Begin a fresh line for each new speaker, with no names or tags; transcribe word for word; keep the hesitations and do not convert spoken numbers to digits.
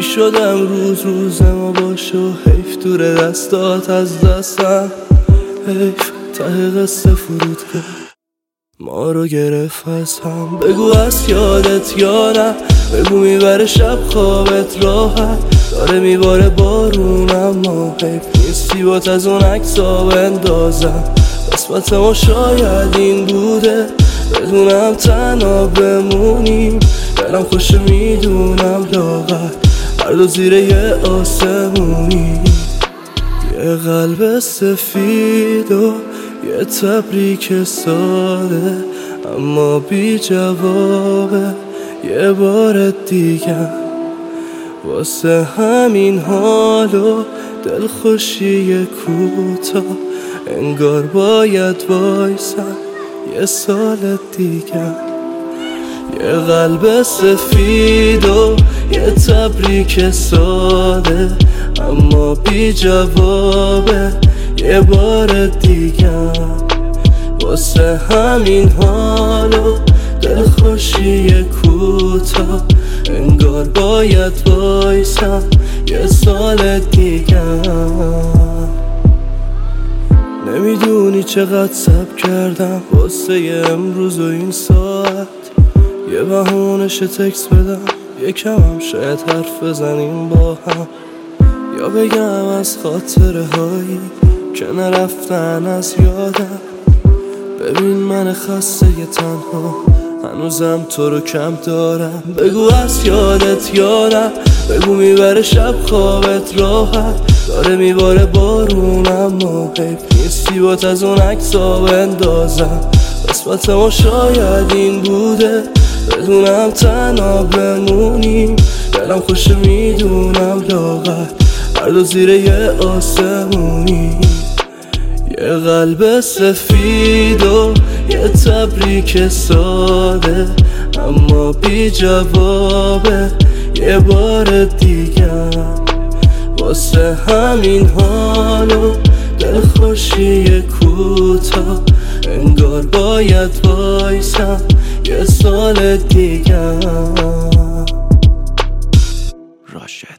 شدم روز روز ما باشه و حیف دور دستات از دستم، حیف ته قصه فرود که ما رو گرفت از هم. بگو از یادت یا نه، بگو میبره شب خوابت راحت، داره میباره بارون اما حیف نیستی بات از اون عکسا بندازم. قسمت ما شاید این بوده، بدونم تنها بمونیم، دلم خوشه میدونم لاغر هر دو زیر یه آسمونی. یه قلب سفید و یه تبریک ساده اما بی جوابه یه بار دیگه، واسه همین حال و دلخوشی کوتاه انگار باید وایسم یه سال دیگه. یه قلب سفید و یه تبریک ساده اما بی جوابه یه بار دیگه، واسه همین حال و دلخوشی کوتاه انگار باید وایسم یه سال دیگه. نمیدونی چقدر صبر کردم واسه یه امروز و این ساعت، یه بهونش تکس بدم یکم هم شاید حرف بزنیم با هم، یا بگم از خاطره هایی که نرفتن از یادم. ببین من خسته ی تنها هنوزم تو رو کم دارم. بگو از یادت یا نه، بگو میبره شب خوابت راحت، داره میباره بارون اما حیف نیستی بات از اون عکسا بندازم. قسمت ما شاید این بوده، بدونم تنها بمونیم، دلم خوشه میدونم لاغر هر دو زیر یه آسمونی. یه قلب سفید و یه تبریک ساده اما بی جوابه یه بار دیگه، واسه همین حال و دلخوشی کوتاه انگار باید وایسم یه سال دیگه. راشد